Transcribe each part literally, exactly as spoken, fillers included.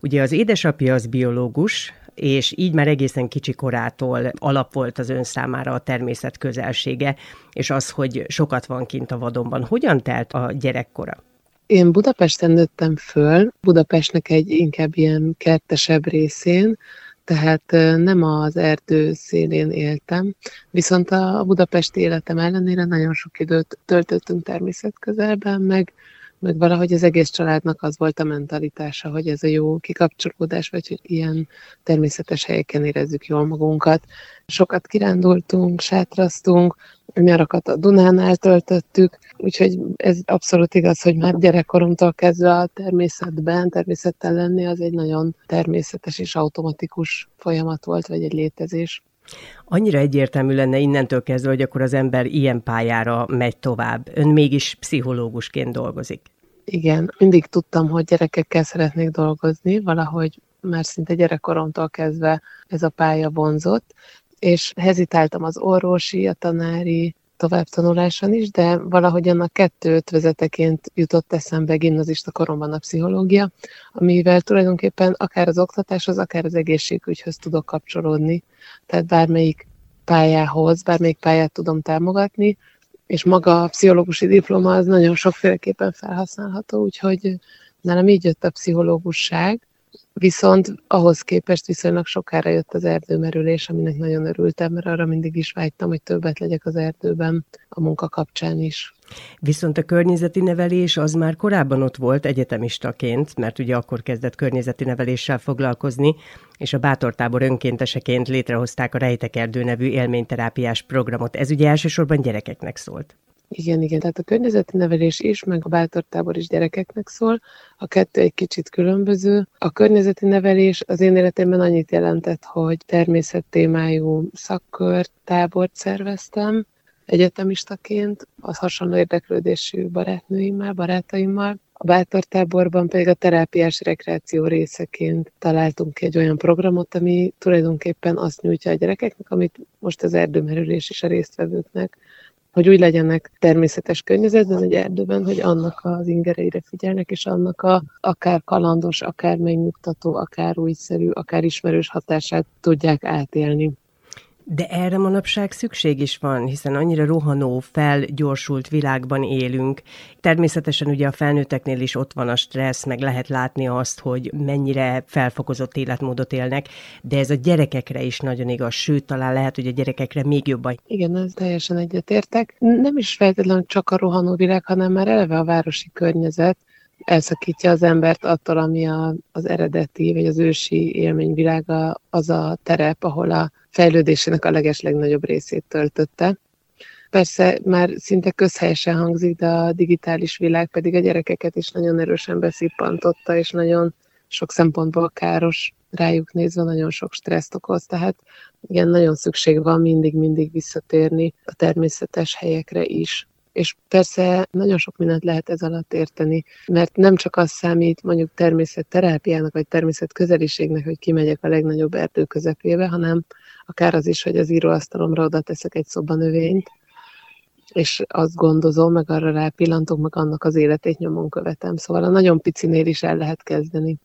Ugye az édesapja az biológus, és így már egészen kicsi korától alap volt az ön számára a természet közelsége, és az, hogy sokat van kint a vadonban. Hogyan telt a gyerekkora? Én Budapesten nőttem föl, Budapestnek egy inkább ilyen kertesebb részén, tehát nem az erdő szélén éltem, viszont a budapesti életem ellenére nagyon sok időt töltöttünk természetközelben, meg, meg valahogy az egész családnak az volt a mentalitása, hogy ez a jó kikapcsolódás, vagy hogy ilyen természetes helyeken érezzük jól magunkat. Sokat kirándultunk, sátraztunk, nyarakat a Dunánál töltöttük, úgyhogy ez abszolút igaz, hogy már gyerekkoromtól kezdve a természetben, természettel lenni az egy nagyon természetes és automatikus folyamat volt, vagy egy létezés. Annyira egyértelmű lenne innentől kezdve, hogy akkor az ember ilyen pályára megy tovább. Ön mégis pszichológusként dolgozik. Igen, mindig tudtam, hogy gyerekekkel szeretnék dolgozni, valahogy már szinte gyerekkoromtól kezdve ez a pálya vonzott, és hezitáltam az orvosi, a tanári továbbtanuláson is, de valahogy annak kettő ötvözeteként jutott eszembe gimnazista koromban a pszichológia, amivel tulajdonképpen akár az oktatáshoz, akár az egészségügyhöz tudok kapcsolódni. Tehát bármelyik pályához, bármelyik pályát tudom támogatni, és maga a pszichológusi diploma az nagyon sokféleképpen felhasználható, úgyhogy nálam így jött a pszichológusság, viszont ahhoz képest viszonylag sokára jött az erdőmerülés, aminek nagyon örültem, mert arra mindig is vágytam, hogy többet legyek az erdőben a munka kapcsán is. Viszont a környezeti nevelés az már korábban ott volt egyetemistaként, mert ugye akkor kezdett környezeti neveléssel foglalkozni, és a Bátortábor önkénteseként létrehozták a Rejtek-erdő nevű élményterápiás programot. Ez ugye elsősorban gyerekeknek szólt. Igen, igen, tehát a környezeti nevelés is, meg a Bátortábor is gyerekeknek szól, a kettő egy kicsit különböző. A környezeti nevelés az én életemben annyit jelentett, hogy természettémájú szakkör, tábort szerveztem egyetemistaként, az hasonló érdeklődésű barátnőimmel, barátaimmal. A Bátortáborban pedig a terápiás rekreáció részeként találtunk ki egy olyan programot, ami tulajdonképpen azt nyújtja a gyerekeknek, amit most az erdőmerülés is a résztvevőknek, hogy úgy legyenek természetes környezetben, egy erdőben, hogy annak az ingereire figyelnek, és annak a akár kalandos, akár megnyugtató, akár újszerű, akár ismerős hatását tudják átélni. De erre manapság szükség is van, hiszen annyira rohanó, felgyorsult világban élünk. Természetesen ugye a felnőtteknél is ott van a stressz, meg lehet látni azt, hogy mennyire felfokozott életmódot élnek, de ez a gyerekekre is nagyon igaz, sőt, talán lehet, hogy a gyerekekre még jobban. Igen, ez teljesen egyetértek. Nem is feltétlenül csak a rohanó világ, hanem már eleve a városi környezet elszakítja az embert attól, ami a, az eredeti, vagy az ősi élményvilága, az a terep, ahol a fejlődésének a legeslegnagyobb részét töltötte. Persze már szinte közhelyesen hangzik, de a digitális világ pedig a gyerekeket is nagyon erősen beszippantotta, és nagyon sok szempontból káros rájuk nézve, nagyon sok stresszt okoz. Tehát igen, nagyon szükség van mindig-mindig visszatérni a természetes helyekre is. És persze nagyon sok mindent lehet ez alatt érteni, mert nem csak az számít mondjuk természetterápiának, vagy természetközeliségnek, hogy kimegyek a legnagyobb erdő közepébe, hanem akár az is, hogy az íróasztalomra oda teszek egy szobanövényt, és azt gondozom, meg arra rápillantok, meg annak az életét nyomon követem. Szóval a nagyon picinél is el lehet kezdeni.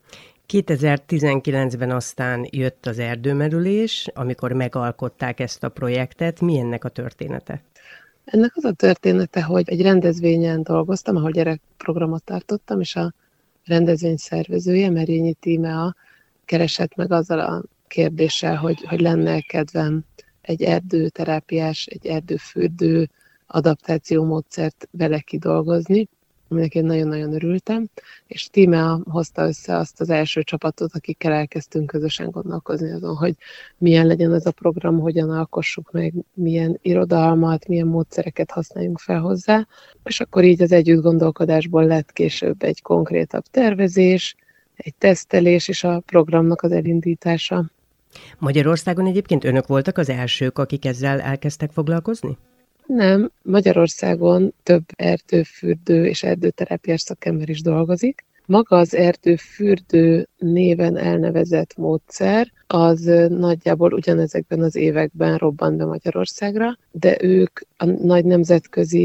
kétezer-tizenkilencben aztán jött az erdőmerülés, amikor megalkották ezt a projektet. Mi ennek a története? Ennek az a története, hogy egy rendezvényen dolgoztam, ahol gyerekprogramot tartottam, és a rendezvény szervezője, Merényi Tímea keresett meg azzal a kérdéssel, hogy, hogy lenne kedvem egy erdőterápiás, egy erdőfürdő adaptációmódszert vele kidolgozni, aminek én nagyon-nagyon örültem, és Tímea hozta össze azt az első csapatot, akikkel elkezdtünk közösen gondolkozni azon, hogy milyen legyen ez a program, hogyan alkossuk meg, milyen irodalmat, milyen módszereket használjunk fel hozzá, és akkor így az együtt gondolkodásból lett később egy konkrétabb tervezés, egy tesztelés és a programnak az elindítása. Magyarországon egyébként önök voltak az elsők, akik ezzel elkezdtek foglalkozni? Nem, Magyarországon több erdőfürdő és erdőterápiás szakember is dolgozik. Maga az erdőfürdő néven elnevezett módszer az nagyjából ugyanezekben az években robbant be Magyarországra, de ők a nagy nemzetközi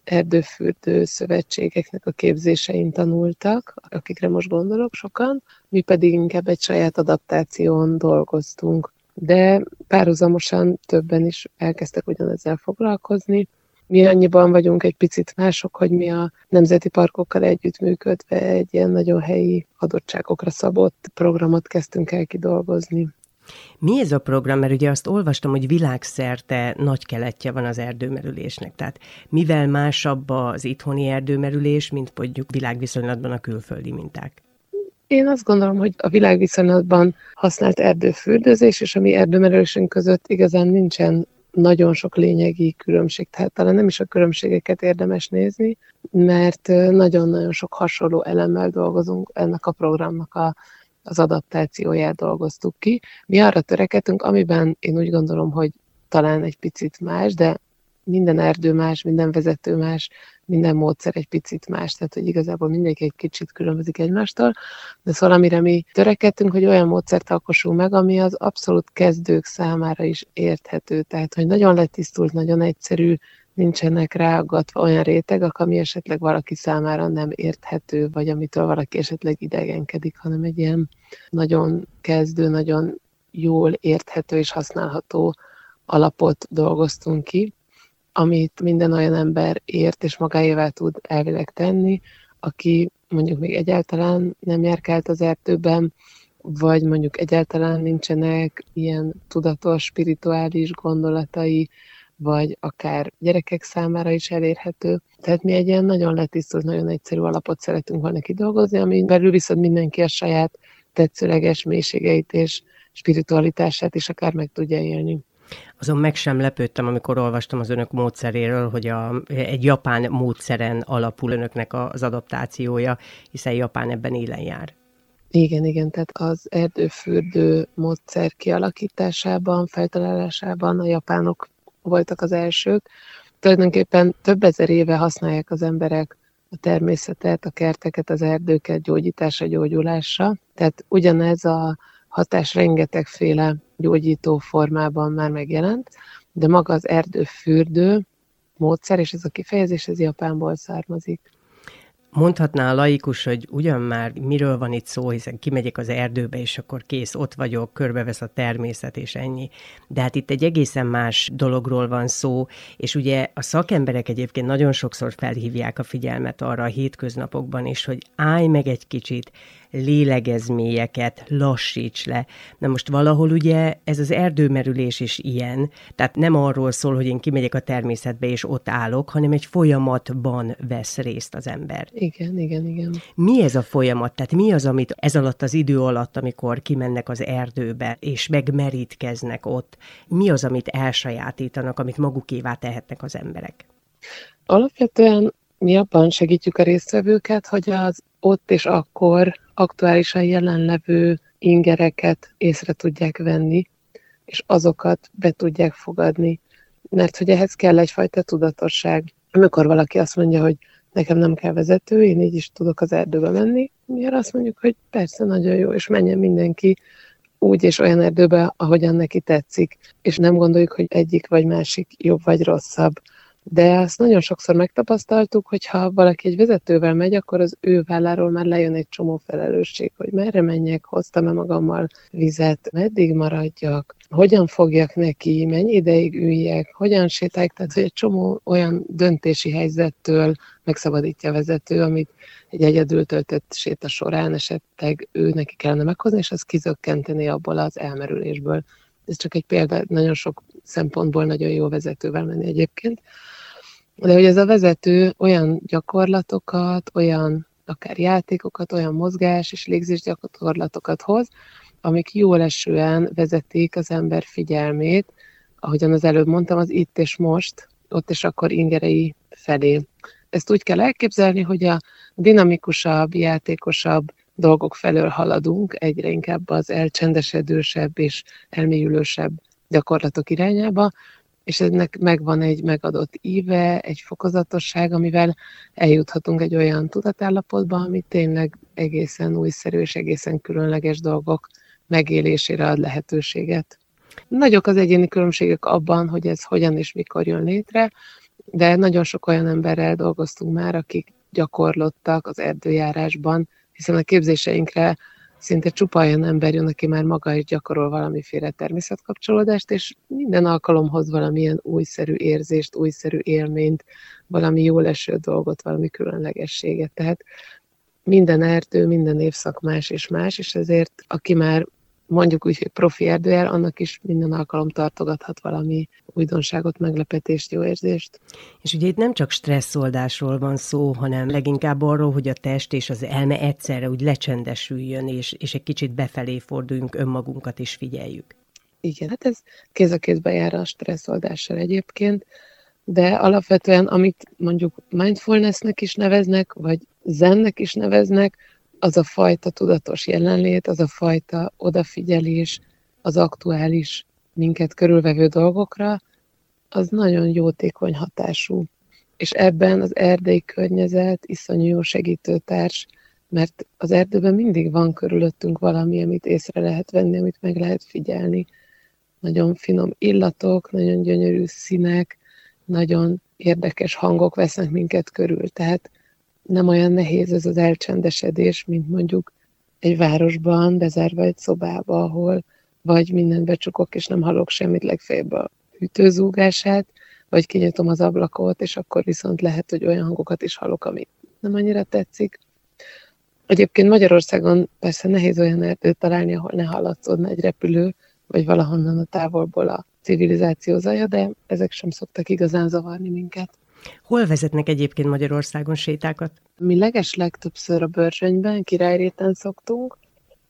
erdőfürdő szövetségeknek a képzésein tanultak, akikre most gondolok sokan, mi pedig inkább egy saját adaptáción dolgoztunk. De párhuzamosan többen is elkezdtek ugyanezzel foglalkozni. Mi annyiban vagyunk egy picit mások, hogy mi a nemzeti parkokkal együttműködve egy ilyen nagyon helyi adottságokra szabott programot kezdtünk el kidolgozni. Mi ez a program? Mert ugye azt olvastam, hogy világszerte nagy keletje van az erdőmerülésnek. Tehát mivel másabb az itthoni erdőmerülés, mint mondjuk világviszonylatban a külföldi minták? Én azt gondolom, hogy a világviszonylatban használt erdőfürdőzés és a mi erdőmerülésünk között igazán nincsen nagyon sok lényegi különbség, tehát talán nem is a különbségeket érdemes nézni, mert nagyon-nagyon sok hasonló elemmel dolgozunk, ennek a programnak a, az adaptációját dolgoztuk ki. Mi arra törekedtünk, amiben én úgy gondolom, hogy talán egy picit más, de minden erdő más, minden vezető más, minden módszer egy picit más, tehát hogy igazából mindenki egy kicsit különbözik egymástól, de szóval amire mi törekedtünk, hogy olyan módszert alkossunk meg, ami az abszolút kezdők számára is érthető, tehát hogy nagyon letisztult, nagyon egyszerű, nincsenek ráaggatva olyan rétegek, ami esetleg valaki számára nem érthető, vagy amitől valaki esetleg idegenkedik, hanem egy ilyen nagyon kezdő, nagyon jól érthető és használható alapot dolgoztunk ki, amit minden olyan ember ért és magáévá tud elvileg tenni, aki mondjuk még egyáltalán nem járkált az erdőben, vagy mondjuk egyáltalán nincsenek ilyen tudatos, spirituális gondolatai, vagy akár gyerekek számára is elérhető. Tehát mi egy ilyen nagyon letisztult, nagyon egyszerű alapot szeretünk volna kidolgozni, ami belül viszont mindenki a saját tetszőleges mélységeit és spiritualitását is akár meg tudja élni. Azon meg sem lepődtem, amikor olvastam az önök módszeréről, hogy a, egy japán módszeren alapul önöknek az adaptációja, hiszen Japán ebben élen jár. Igen, igen, tehát az erdőfürdő módszer kialakításában, feltalálásában a japánok voltak az elsők. Tulajdonképpen több ezer éve használják az emberek a természetet, a kerteket, az erdőket gyógyításra, gyógyulásra. Tehát ugyanez a hatás rengetegféle gyógyító formában már megjelent, de maga az erdőfürdő módszer, és ez a kifejezés, ez Japánból származik. Mondhatná a laikus, hogy ugyan már miről van itt szó, hiszen kimegyek az erdőbe, és akkor kész, ott vagyok, körbevesz a természet, és ennyi. De hát itt egy egészen más dologról van szó, és ugye a szakemberek egyébként nagyon sokszor felhívják a figyelmet arra a hétköznapokban is, hogy állj meg egy kicsit, lélegezz mélyeket, lassíts le. Na most valahol ugye ez az erdőmerülés is ilyen, tehát nem arról szól, hogy én kimegyek a természetbe és ott állok, hanem egy folyamatban vesz részt az ember. Igen, igen, igen. Mi ez a folyamat? Tehát mi az, amit ez alatt az idő alatt, amikor kimennek az erdőbe, és megmerítkeznek ott, mi az, amit elsajátítanak, amit magukévá tehetnek az emberek? Alapvetően mi abban segítjük a résztvevőket, hogy az ott és akkor aktuálisan jelenlevő ingereket észre tudják venni, és azokat be tudják fogadni. Mert hogy ehhez kell egyfajta tudatosság. Amikor valaki azt mondja, hogy nekem nem kell vezető, én így is tudok az erdőbe menni, mi azt mondjuk, hogy persze, nagyon jó, és menjen mindenki úgy és olyan erdőbe, ahogyan neki tetszik. És nem gondoljuk, hogy egyik vagy másik jobb vagy rosszabb. De azt nagyon sokszor megtapasztaltuk, hogy ha valaki egy vezetővel megy, akkor az ő válláról már lejön egy csomó felelősség, hogy merre menjek, hoztam-e magammal vizet, meddig maradjak, hogyan fogjak neki, mennyi ideig üljek, hogyan sétáljak, tehát hogy egy csomó olyan döntési helyzettől megszabadítja a vezető, amit egy egyedül töltött séta során esetleg ő neki kellene meghozni, és az kizökkenteni abból az elmerülésből. Ez csak egy példa, nagyon sok szempontból nagyon jó vezetővel menni egyébként. De hogy ez a vezető olyan gyakorlatokat, olyan akár játékokat, olyan mozgás és légzés gyakorlatokat hoz, amik jól esően vezetik az ember figyelmét, ahogyan az előbb mondtam, az itt és most, ott és akkor ingerei felé. Ezt úgy kell elképzelni, hogy a dinamikusabb, játékosabb dolgok felől haladunk, egyre inkább az elcsendesedősebb és elmélyülősebb gyakorlatok irányába, és ennek megvan egy megadott íve, egy fokozatosság, amivel eljuthatunk egy olyan tudatállapotba, ami tényleg egészen újszerű és egészen különleges dolgok megélésére ad lehetőséget. Nagyok az egyéni különbségek abban, hogy ez hogyan és mikor jön létre. de nagyon sok olyan emberrel dolgoztunk már, akik gyakorlottak az erdőjárásban, hiszen a képzéseinkre szinte csupa olyan ember jön, aki már maga is gyakorol valamiféle természetkapcsolódást, és minden alkalomhoz valamilyen újszerű érzést, újszerű élményt, valami jól eső dolgot, valami különlegességet. Tehát minden erdő, minden évszak más és más, és ezért aki már mondjuk úgy, hogy profi erdőjár, annak is minden alkalom tartogathat valami újdonságot, meglepetést, jó érzést. És ugye itt nem csak stresszoldásról van szó, hanem leginkább arról, hogy a test és az elme egyszerre úgy lecsendesüljön, és, és egy kicsit befelé forduljunk, önmagunkat is figyeljük. Igen, hát ez kéz a kézbe jár a stresszoldással egyébként, de alapvetően, amit mondjuk mindfulnessnek is neveznek, vagy zennek is neveznek, az a fajta tudatos jelenlét, az a fajta odafigyelés az aktuális minket körülvevő dolgokra, az nagyon jótékony hatású. És ebben az erdei környezet iszonyú jó segítőtárs, mert az erdőben mindig van körülöttünk valami, amit észre lehet venni, amit meg lehet figyelni. Nagyon finom illatok, nagyon gyönyörű színek, nagyon érdekes hangok vesznek minket körül. Tehát nem olyan nehéz ez az elcsendesedés, mint mondjuk egy városban, bezárva egy szobába, ahol vagy mindent becsukok, és nem hallok semmit, legfeljebb a hűtőzúgását, vagy kinyitom az ablakot, és akkor viszont lehet, hogy olyan hangokat is hallok, ami nem annyira tetszik. Egyébként Magyarországon persze nehéz olyan erdőt találni, ahol ne hallatszódna egy repülő, vagy valahonnan a távolból a civilizáció zaja, de ezek sem szoktak igazán zavarni minket. Hol vezetnek egyébként Magyarországon sétákat? Mi legeslegtöbbször a Börzsönyben, Királyréten szoktunk,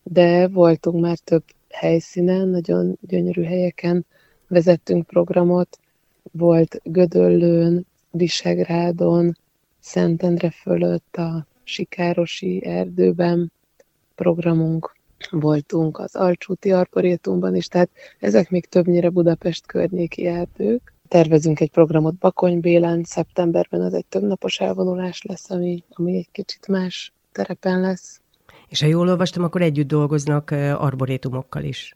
de voltunk már több helyszínen, nagyon gyönyörű helyeken vezettünk programot. Volt Gödöllőn, Visegrádon, Szentendre fölött a Sikárosi erdőben programunk. Voltunk az Alcsúti Arborétumban is, tehát ezek még többnyire Budapest környéki erdők. Tervezünk egy programot Bakonybélán, szeptemberben az egy többnapos elvonulás lesz, ami, ami egy kicsit más terepen lesz. És ha jól olvastam, akkor együtt dolgoznak arborétumokkal is.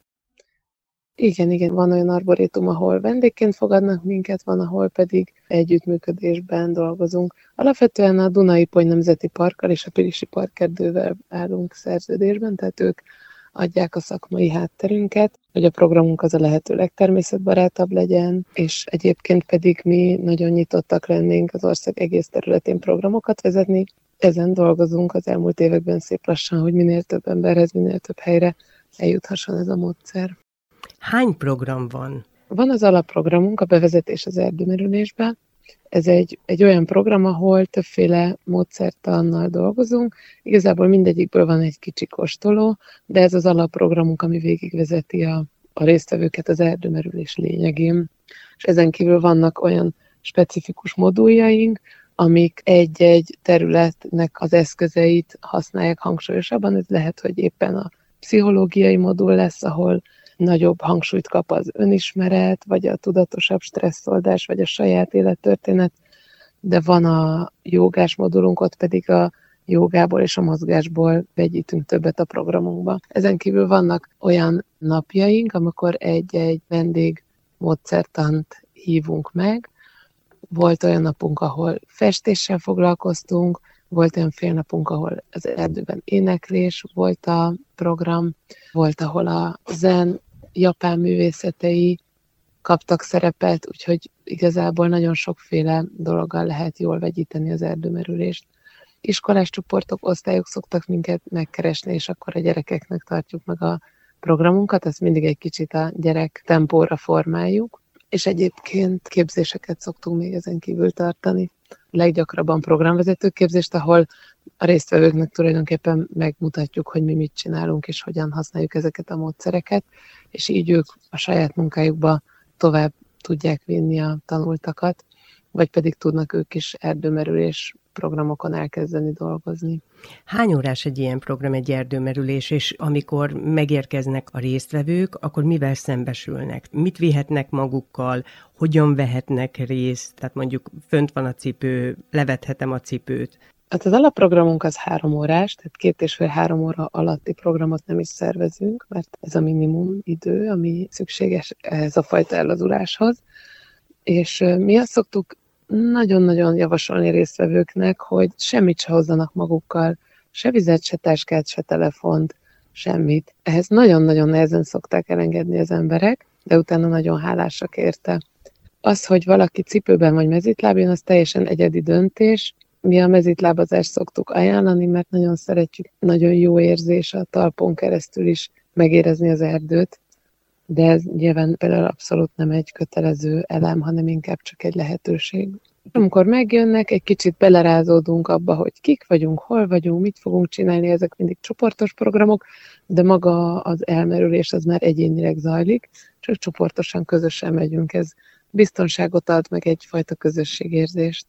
Igen, igen, van olyan arborétum, ahol vendégként fogadnak minket, van, ahol pedig együttműködésben dolgozunk. Alapvetően a Duna-Ipoly Nemzeti Parkkal és a Pilisi Parkerdővel állunk szerződésben, tehát ők adják a szakmai hátterünket, hogy a programunk az a lehető legtermészetbarátabb legyen, és egyébként pedig mi nagyon nyitottak lennénk az ország egész területén programokat vezetni. Ezen dolgozunk az elmúlt években szép lassan, hogy minél több emberhez, minél több helyre eljuthasson ez a módszer. Hány program van? Van az alapprogramunk, a bevezetés az erdőmerülésbe. Ez egy, egy olyan program, ahol többféle módszertannal dolgozunk. Igazából mindegyikből van egy kicsi kóstoló, de ez az alapprogramunk, ami végigvezeti a, a résztvevőket az erdőmerülés lényegén. És ezen kívül vannak olyan specifikus moduljaink, amik egy-egy területnek az eszközeit használják hangsúlyosabban. Ez lehet, hogy éppen a pszichológiai modul lesz, ahol nagyobb hangsúlyt kap az önismeret, vagy a tudatosabb stresszoldás, vagy a saját élettörténet, de van a jogás modulunk, ott pedig a jogából és a mozgásból vegyítünk többet a programunkba. Ezen kívül vannak olyan napjaink, amikor egy-egy vendég módszertant hívunk meg. Volt olyan napunk, ahol festéssel foglalkoztunk, volt olyan fél napunk, ahol az erdőben éneklés volt a program, volt, ahol a zen, japán művészetei kaptak szerepet, úgyhogy igazából nagyon sokféle dologgal lehet jól vegyíteni az erdőmerülést. Iskolás csoportok, osztályok szoktak minket megkeresni, és akkor a gyerekeknek tartjuk meg a programunkat, ezt mindig egy kicsit a gyerek tempóra formáljuk, és egyébként képzéseket szoktunk még ezen kívül tartani. Leggyakrabban programvezető képzést, ahol a résztvevőknek tulajdonképpen megmutatjuk, hogy mi mit csinálunk, és hogyan használjuk ezeket a módszereket, és így ők a saját munkájukba tovább tudják vinni a tanultakat, vagy pedig tudnak ők is erdőmerülés programokon elkezdeni dolgozni. Hány órás egy ilyen program, egy erdőmerülés, és amikor megérkeznek a résztvevők, akkor mivel szembesülnek? Mit vihetnek magukkal? Hogyan vehetnek részt? Tehát mondjuk fönt van a cipő, levethetem a cipőt. Hát az alapprogramunk az három órás, tehát két és fél három óra alatti programot nem is szervezünk, mert ez a minimum idő, ami szükséges ehhez a fajta ellazuláshoz. És mi azt szoktuk nagyon-nagyon javasolni résztvevőknek, hogy semmit se hozzanak magukkal, se vizet, se táskát, se telefont, semmit. Ehhez nagyon-nagyon nehezen szokták elengedni az emberek, de utána nagyon hálásak érte. Az, hogy valaki cipőben vagy mezítlábon, az teljesen egyedi döntés. Mi a mezítlábazást szoktuk ajánlani, mert nagyon szeretjük, nagyon jó érzés a talpon keresztül is megérezni az erdőt, de ez nyilván például abszolút nem egy kötelező elem, hanem inkább csak egy lehetőség. Amikor megjönnek, egy kicsit belerázódunk abba, hogy kik vagyunk, hol vagyunk, mit fogunk csinálni, ezek mindig csoportos programok, de maga az elmerülés az már egyénileg zajlik, csak csoportosan, közösen megyünk. Ez biztonságot ad, meg egyfajta közösségérzést.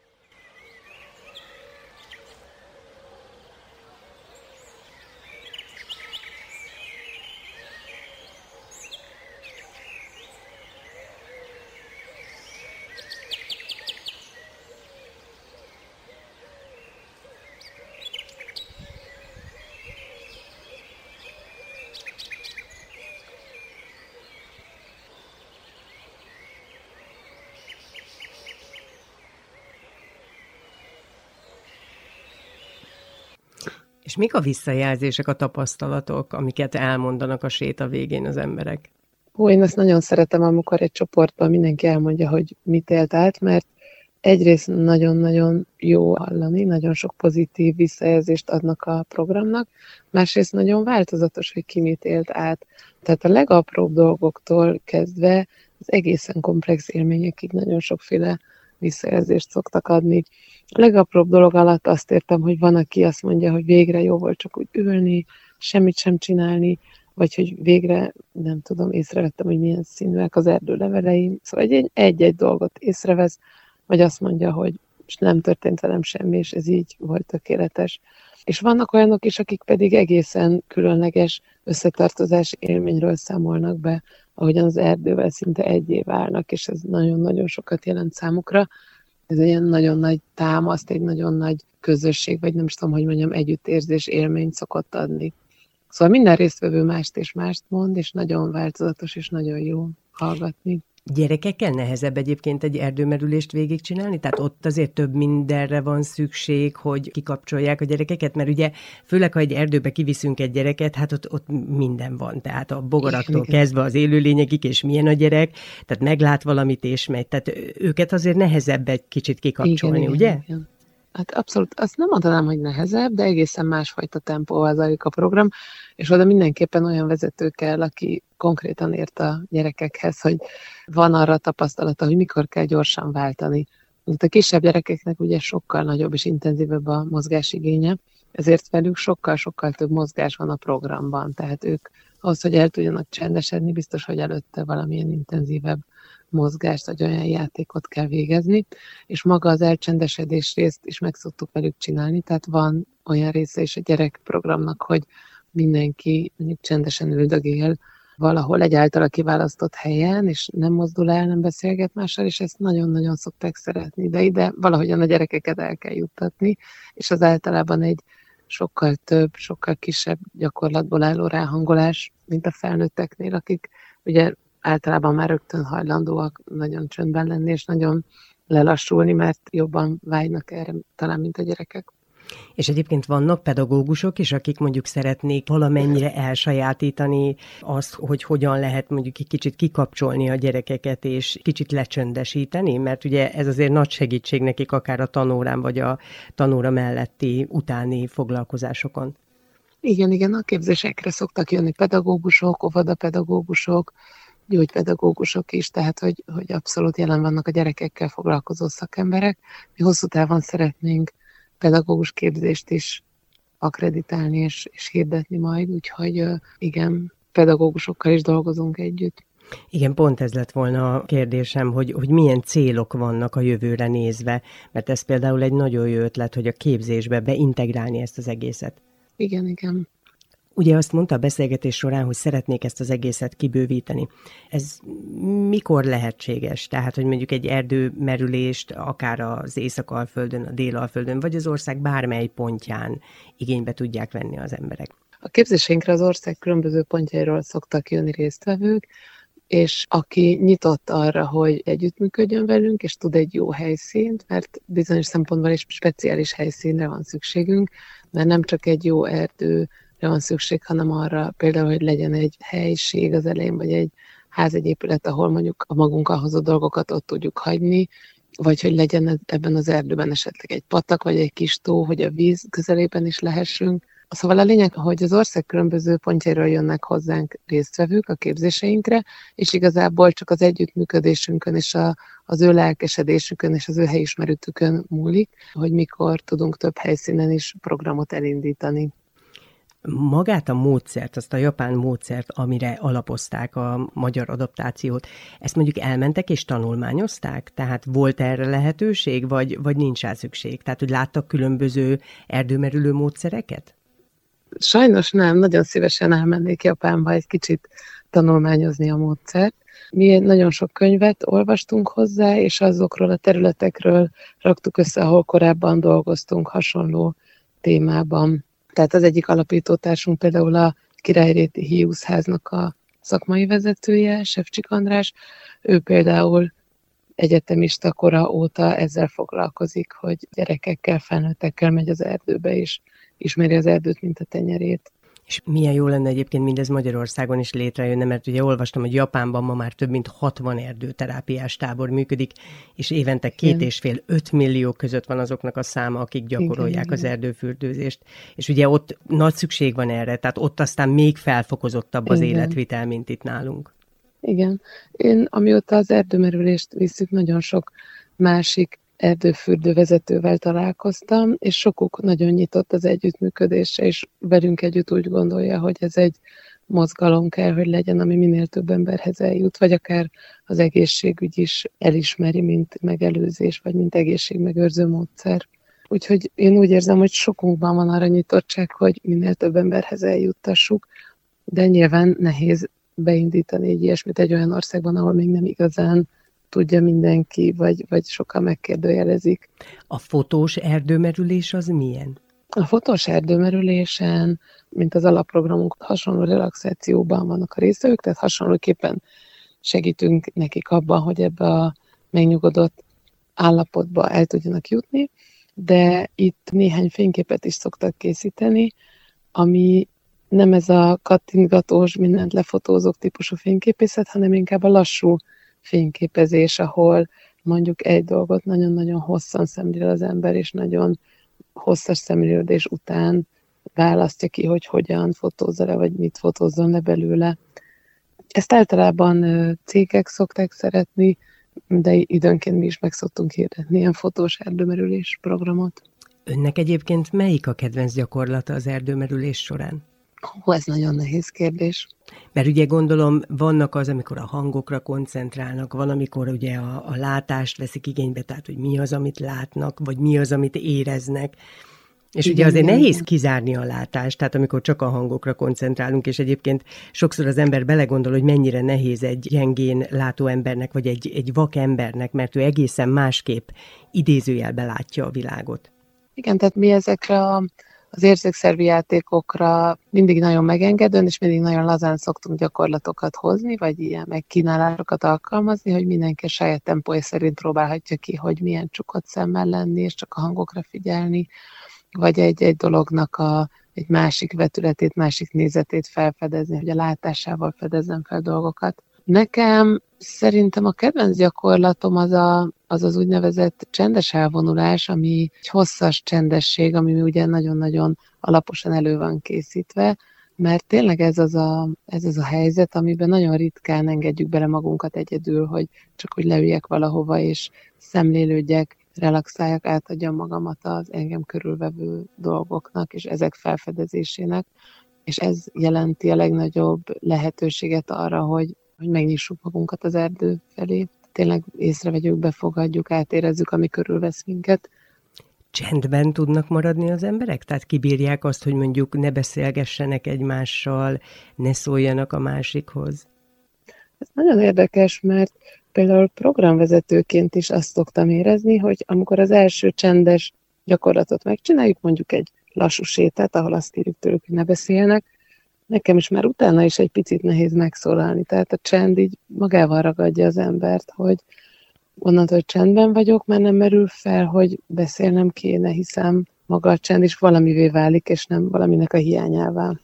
És mik a visszajelzések, a tapasztalatok, amiket elmondanak a séta végén az emberek? Hú, én ezt nagyon szeretem, amikor egy csoportban mindenki elmondja, hogy mit élt át, mert egyrészt nagyon-nagyon jó hallani, nagyon sok pozitív visszajelzést adnak a programnak, másrészt nagyon változatos, hogy ki mit élt át. Tehát a legapróbb dolgoktól kezdve az egészen komplex élményekig nagyon sokféle visszajelzést szoktak adni. A legapróbb dolog alatt azt értem, hogy van, aki azt mondja, hogy végre jó volt csak úgy ülni, semmit sem csinálni, vagy hogy végre, nem tudom, észrevettem, hogy milyen színűek az erdő levelei. Szóval egy, egy-egy dolgot észrevesz, vagy azt mondja, hogy nem történt velem semmi, és ez így volt tökéletes. És vannak olyanok is, akik pedig egészen különleges összetartozás élményről számolnak be, ahogyan az erdővel szinte egyé válnak, és ez nagyon-nagyon sokat jelent számukra. Ez egy ilyen nagyon nagy támaszt, egy nagyon nagy közösség, vagy nem is tudom, hogy mondjam, együttérzés élményt szokott adni. Szóval minden résztvevő mást és mást mond, és nagyon változatos, és nagyon jó hallgatni. Gyerekekkel nehezebb egyébként egy erdőmerülést végigcsinálni? Tehát ott azért több mindenre van szükség, hogy kikapcsolják a gyerekeket? Mert ugye főleg, ha egy erdőbe kiviszünk egy gyereket, hát ott, ott minden van. Tehát a bogaraktól igen, kezdve az élőlényekig, és milyen a gyerek, tehát meglát valamit és megy. Tehát őket azért nehezebb egy kicsit kikapcsolni, igen, ugye? Igen, igen. Hát abszolút, azt nem mondanám, hogy nehezebb, de egészen másfajta tempóval zajlik a program, és oda mindenképpen olyan vezető kell, aki konkrétan ért a gyerekekhez, hogy van arra a tapasztalata, hogy mikor kell gyorsan váltani. A kisebb gyerekeknek ugye sokkal nagyobb és intenzívebb a mozgásigénye, ezért velük sokkal-sokkal több mozgás van a programban, tehát ők ahhoz, hogy el tudjanak csendesedni, biztos, hogy előtte valamilyen intenzívebb mozgást, vagy olyan játékot kell végezni, és maga az elcsendesedés részt is meg szoktuk velük csinálni, tehát van olyan része is a gyerekprogramnak, hogy mindenki mondjuk csendesen üldögél valahol egy általa kiválasztott helyen, és nem mozdul el, nem beszélget mással, és ezt nagyon-nagyon szokták szeretni, de ide valahogyan a gyerekeket el kell juttatni, és az általában egy sokkal több, sokkal kisebb gyakorlatból álló ráhangolás, mint a felnőtteknél, akik ugye általában már rögtön hajlandóak nagyon csöndben lenni, és nagyon lelassulni, mert jobban vágynak erre talán, mint a gyerekek. És egyébként vannak pedagógusok is, akik mondjuk szeretnék valamennyire elsajátítani azt, hogy hogyan lehet mondjuk egy kicsit kikapcsolni a gyerekeket, és kicsit lecsöndesíteni, mert ugye ez azért nagy segítség nekik akár a tanórán, vagy a tanóra melletti utáni foglalkozásokon. Igen, igen, a képzésekre szoktak jönni pedagógusok, óvodapedagógusok, gyógypedagógusok is, tehát hogy, hogy abszolút jelen vannak a gyerekekkel foglalkozó szakemberek. Mi hosszú távon szeretnénk pedagógus képzést is akkreditálni és, és hirdetni majd, úgyhogy igen, pedagógusokkal is dolgozunk együtt. Igen, pont ez lett volna a kérdésem, hogy, hogy milyen célok vannak a jövőre nézve, mert ez például egy nagyon jó ötlet, hogy a képzésbe beintegrálni ezt az egészet. Igen, igen. Ugye azt mondta a beszélgetés során, hogy szeretnék ezt az egészet kibővíteni. Ez mikor lehetséges? Tehát, hogy mondjuk egy erdőmerülést akár az Észak-Alföldön, a Dél-Alföldön, vagy az ország bármely pontján igénybe tudják venni az emberek? A képzéseinkre az ország különböző pontjairól szoktak jönni résztvevők, és aki nyitott arra, hogy együttműködjön velünk, és tud egy jó helyszínt, mert bizonyos szempontból is speciális helyszínre van szükségünk, mert nem csak egy jó erdőre van szükség, hanem arra például, hogy legyen egy helység az elején, vagy egy ház, egy épület, ahol mondjuk a magunkkal hozott dolgokat ott tudjuk hagyni, vagy hogy legyen ebben az erdőben esetleg egy patak, vagy egy kis tó, hogy a víz közelében is lehessünk. Szóval a lényeg, hogy az ország különböző pontjairól jönnek hozzánk résztvevők a képzéseinkre, és igazából csak az együttműködésünkön és a, az ő lelkesedésükön és az ő helyismeretükön múlik, hogy mikor tudunk több helyszínen is programot elindítani. Magát a módszert, azt a japán módszert, amire alapozták a magyar adaptációt, ezt mondjuk elmentek és tanulmányozták? Tehát volt erre lehetőség, vagy, vagy nincs rá szükség? Tehát, hogy láttak különböző erdőmerülő módszereket? Sajnos nem, nagyon szívesen elmennék Japánba egy kicsit tanulmányozni a módszert. Mi nagyon sok könyvet olvastunk hozzá, és azokról a területekről raktuk össze, ahol korábban dolgoztunk hasonló témában. Tehát az egyik alapítótársunk például a Királyréti Hiúzháznak a szakmai vezetője, Sefcsik András. Ő például egyetemista kora óta ezzel foglalkozik, hogy gyerekekkel, felnőttekkel megy az erdőbe, és ismeri az erdőt, mint a tenyerét. És milyen jó lenne egyébként mindez Magyarországon is létrejönne, mert ugye olvastam, hogy Japánban ma már több mint hatvan erdőterápiás tábor működik, és évente két és fél, öt millió között van azoknak a száma, akik gyakorolják igen, az igen. erdőfürdőzést. És ugye ott nagy szükség van erre, tehát ott aztán még felfokozottabb az igen. életvitel, mint itt nálunk. Igen. Én amióta az erdőmerülést visszük, nagyon sok másik erdőfürdő vezetővel találkoztam, és sokuk nagyon nyitott az együttműködésre, és velünk együtt úgy gondolja, hogy ez egy mozgalom kell, hogy legyen, ami minél több emberhez eljut, vagy akár az egészségügy is elismeri, mint megelőzés, vagy mint egészségmegőrző módszer. Úgyhogy én úgy érzem, hogy sokunkban van arra nyitottság, hogy minél több emberhez eljuttassuk, de nyilván nehéz beindítani egy ilyesmit egy olyan országban, ahol még nem igazán tudja mindenki, vagy, vagy sokan megkérdőjelezik. A fotós erdőmerülés az milyen? A fotós erdőmerülésen, mint az alapprogramunk, hasonló relaxációban vannak a résztvevők, tehát hasonlóképpen segítünk nekik abban, hogy ebbe a megnyugodott állapotba el tudjanak jutni, de itt néhány fényképet is szoktak készíteni, ami nem ez a kattintgatós, mindent lefotózók típusú fényképészet, hanem inkább a lassú fényképezés, ahol mondjuk egy dolgot nagyon-nagyon hosszan szemlél az ember, és nagyon hosszas szemlélődés után választja ki, hogy hogyan fotózza le, vagy mit fotózzon le belőle. Ezt általában cégek szokták szeretni, de időnként mi is meg szoktunk hirdetni ilyen fotós erdőmerülés programot. Önnek egyébként melyik a kedvenc gyakorlata az erdőmerülés során? Hú, ez nagyon nehéz kérdés. Mert ugye gondolom, vannak az, amikor a hangokra koncentrálnak, van, amikor ugye a, a látást veszik igénybe, tehát hogy mi az, amit látnak, vagy mi az, amit éreznek. És igen, ugye azért igen, nehéz igen. kizárni a látást, tehát amikor csak a hangokra koncentrálunk, és egyébként sokszor az ember belegondol, hogy mennyire nehéz egy gyengén látó embernek, vagy egy, egy vak embernek, mert ő egészen másképp idézőjelbe látja a világot. Igen, tehát mi ezekre a az érzékszervi játékokra mindig nagyon megengedően, és mindig nagyon lazán szoktunk gyakorlatokat hozni, vagy ilyen megkínálásokat alkalmazni, hogy mindenki a saját tempója szerint próbálhatja ki, hogy milyen csukott szemmel lenni, és csak a hangokra figyelni, vagy egy-egy dolognak a, egy másik vetületét, másik nézetét felfedezni, hogy a látásával fedezzen fel dolgokat. Nekem szerintem a kedvenc gyakorlatom az a, az, az úgynevezett csendes elvonulás, ami egy hosszas csendesség, ami ugye nagyon-nagyon alaposan elő van készítve, mert tényleg ez az a, ez az a helyzet, amiben nagyon ritkán engedjük bele magunkat egyedül, hogy csak úgy leüljek valahova, és szemlélődjek, relaxáljak, átadjam magamat az engem körülvevő dolgoknak, és ezek felfedezésének, és ez jelenti a legnagyobb lehetőséget arra, hogy hogy megnyissuk magunkat az erdő felé. Tényleg észrevegyük, befogadjuk, átérezzük, ami körülvesz minket. Csendben tudnak maradni az emberek? Tehát kibírják azt, hogy mondjuk ne beszélgessenek egymással, ne szóljanak a másikhoz? Ez nagyon érdekes, mert például programvezetőként is azt szoktam érezni, hogy amikor az első csendes gyakorlatot megcsináljuk, mondjuk egy lassú sétát, ahol azt kérjük tőlük, hogy ne beszéljenek, nekem is már utána is egy picit nehéz megszólalni. Tehát a csend így magával ragadja az embert, hogy onnantól, hogy csendben vagyok, már nem merül fel, hogy beszélnem kéne, hiszen maga a csend is valamivé válik, és nem valaminek a hiányává.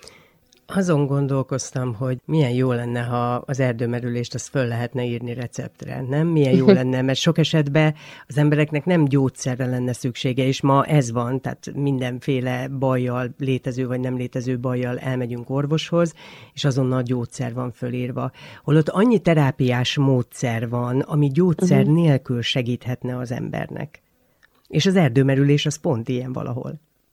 Azon gondolkoztam, hogy milyen jó lenne, ha az erdőmerülést azt föl lehetne írni receptre, nem? Milyen jó lenne, mert sok esetben az embereknek nem gyógyszerre lenne szüksége, és ma ez van, tehát mindenféle bajjal, létező vagy nem létező bajjal elmegyünk orvoshoz, és azonnal gyógyszer van fölírva. Holott annyi terápiás módszer van, ami gyógyszer uh-huh. nélkül segíthetne az embernek. És az erdőmerülés az pont ilyen valahol.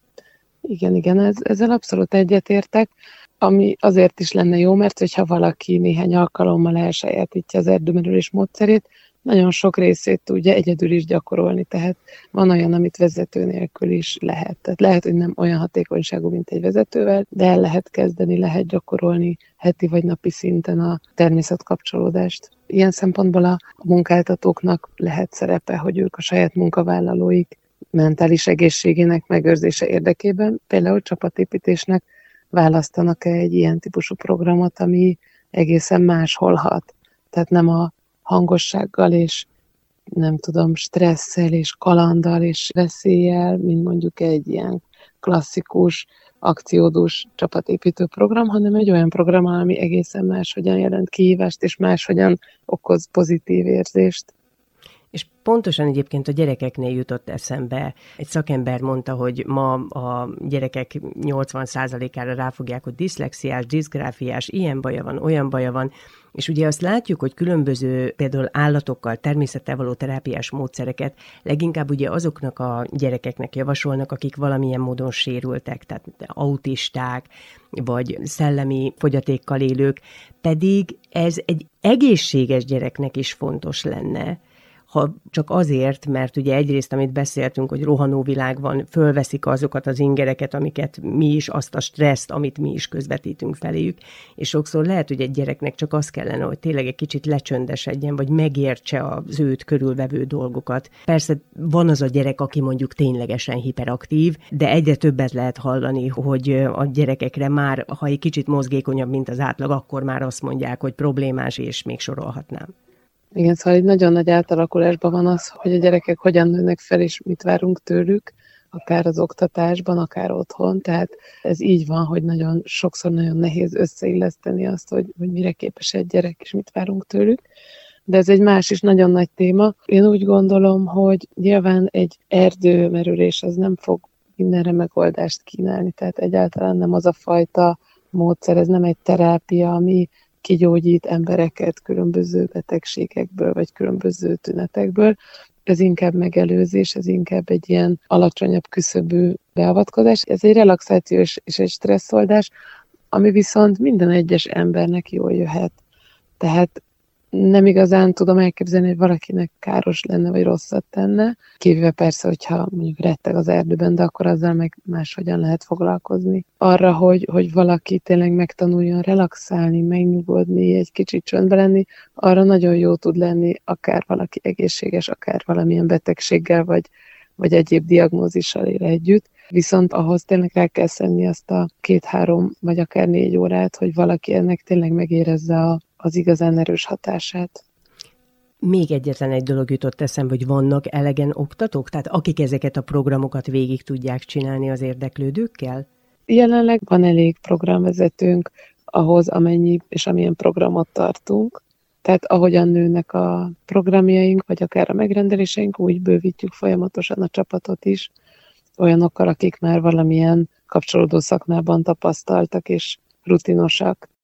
Igen, igen, ez, ezzel abszolút egyetértek, ami azért is lenne jó, mert hogyha valaki néhány alkalommal elsajátítja az erdőmerülés módszerét, nagyon sok részét tudja egyedül is gyakorolni, tehát van olyan, amit vezető nélkül is lehet. Tehát lehet, hogy nem olyan hatékonyságú, mint egy vezetővel, de el lehet kezdeni, lehet gyakorolni heti vagy napi szinten a természetkapcsolódást. Ilyen szempontból a munkáltatóknak lehet szerepe, hogy ők a saját munkavállalóik mentális egészségének megőrzése érdekében, például csapatépítésnek választanak egy ilyen típusú programot, ami egészen máshol hat. Tehát nem a hangossággal és nem tudom, stresszel és kalanddal és veszéllyel, mint mondjuk egy ilyen klasszikus, akciódús csapatépítő program, hanem egy olyan program, ami egészen máshogyan jelent kihívást, és máshogyan okoz pozitív érzést. És pontosan egyébként a gyerekeknél jutott eszembe. Egy szakember mondta, hogy ma a gyerekek nyolcvan százalékára ráfogják, hogy diszlexiás, diszgráfiás, ilyen baja van, olyan baja van, és ugye azt látjuk, hogy különböző például állatokkal, természettel való terápiás módszereket leginkább ugye azoknak a gyerekeknek javasolnak, akik valamilyen módon sérültek, tehát autisták, vagy szellemi fogyatékkal élők, pedig ez egy egészséges gyereknek is fontos lenne. Ha csak azért, mert ugye egyrészt, amit beszéltünk, hogy rohanó világ van, fölveszik azokat az ingereket, amiket mi is, azt a stresszt, amit mi is közvetítünk feléjük, és sokszor lehet, hogy egy gyereknek csak az kellene, hogy tényleg egy kicsit lecsöndesedjen, vagy megértse az őt körülvevő dolgokat. Persze van az a gyerek, aki mondjuk ténylegesen hiperaktív, de egyre többet lehet hallani, hogy a gyerekekre már, ha egy kicsit mozgékonyabb, mint az átlag, akkor már azt mondják, hogy problémás, és még sorolhatnám. Igen, szóval egy nagyon nagy átalakulásban van az, hogy a gyerekek hogyan nőnek fel, és mit várunk tőlük, akár az oktatásban, akár otthon. Tehát ez így van, hogy nagyon sokszor nagyon nehéz összeilleszteni azt, hogy, hogy mire képes egy gyerek, és mit várunk tőlük. De ez egy más is nagyon nagy téma. Én úgy gondolom, hogy nyilván egy erdőmerülés az nem fog mindenre megoldást kínálni. Tehát egyáltalán nem az a fajta módszer, ez nem egy terápia, ami kigyógyít embereket különböző betegségekből, vagy különböző tünetekből. Ez inkább megelőzés, ez inkább egy ilyen alacsonyabb küszöbű beavatkozás. Ez egy relaxáció és egy stresszoldás, ami viszont minden egyes embernek jól jöhet. Tehát nem igazán tudom elképzelni, hogy valakinek káros lenne, vagy rosszat tenne, kivéve persze, hogyha mondjuk retteg az erdőben, de akkor azzal meg máshogyan lehet foglalkozni. Arra, hogy, hogy valaki tényleg megtanuljon relaxálni, megnyugodni, egy kicsit csöndbe lenni, arra nagyon jó tud lenni, akár valaki egészséges, akár valamilyen betegséggel, vagy, vagy egyéb diagnózissal él együtt. Viszont ahhoz tényleg el kell szenni azt a két-három, vagy akár négy órát, hogy valaki ennek tényleg megérezze a az igazán erős hatását. Még egyetlen egy dolog jutott eszembe, hogy vannak elegen oktatók? Tehát akik ezeket a programokat végig tudják csinálni az érdeklődőkkel? Jelenleg van elég programvezetőnk ahhoz, amennyi és amilyen programot tartunk. Tehát ahogyan nőnek a programjaink, vagy akár a megrendeléseink, úgy bővítjük folyamatosan a csapatot is, olyanokkal, akik már valamilyen kapcsolódó szakmában tapasztaltak és rutinosak.